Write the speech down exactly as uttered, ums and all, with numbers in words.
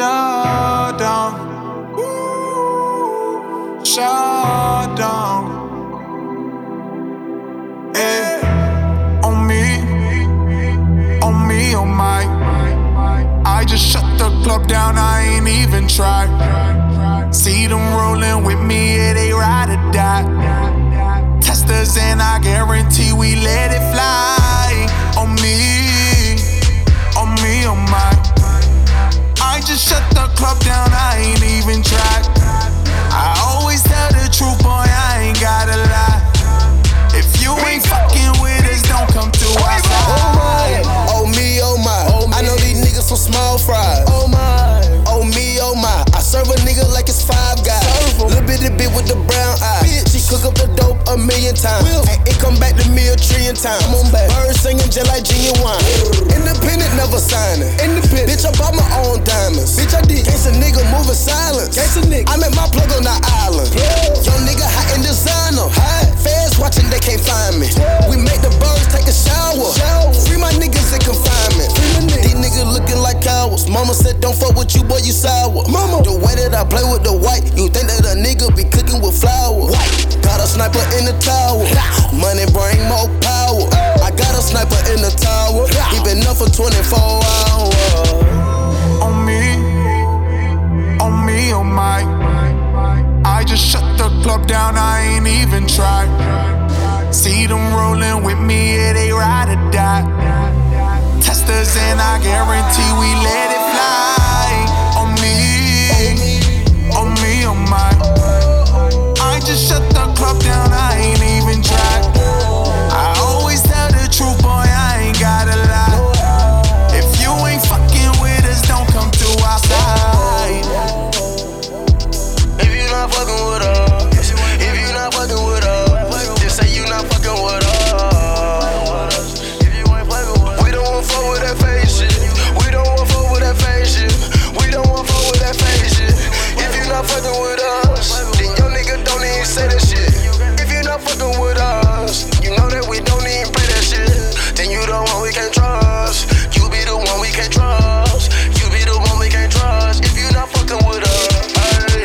Shut down. Shut down. Yeah. On me. On me, on my. I just shut the club down, I ain't even try. See them rolling with me, yeah, they ride or die. Testers and I guarantee we let it fly. On me, on me, on my. I just shut the club down, I ain't even tried. I always tell the truth, boy, I ain't gotta lie. If you ain't fucking with us, don't come to our side. Oh me, oh my, oh I know these niggas some small fries. Oh my, oh me, oh my, I serve a nigga like it's Five Guys. Little bitty bit with the brown eyes. She cook up the dope a million times, and it come back to me a trillion times. Birds singing just like genuine. Independent, never signing. Independent. Bitch, I bought my own diamonds. Bitch, I did. Case a nigga moving silence. Case a nigga. I met my plug on the island. Yeah. Young nigga hot in designer. Hot. Feds watching, they can't find me. Yeah. We make the birds take a shower. shower. Free my niggas in confinement. Free my niggas. These niggas looking like cowards. Mama said, don't fuck with you, boy, you sour. Mama. The way that I play with the white, you think that a nigga be cooking with flour. White. Got a sniper in the tower. Money bring more power. I got a sniper in the tower. He been up for twenty-four hours. On me, on me, on my. I just shut the club down, I ain't even try. See them rolling with me, yeah, they ride or die. Testers and I guarantee we let it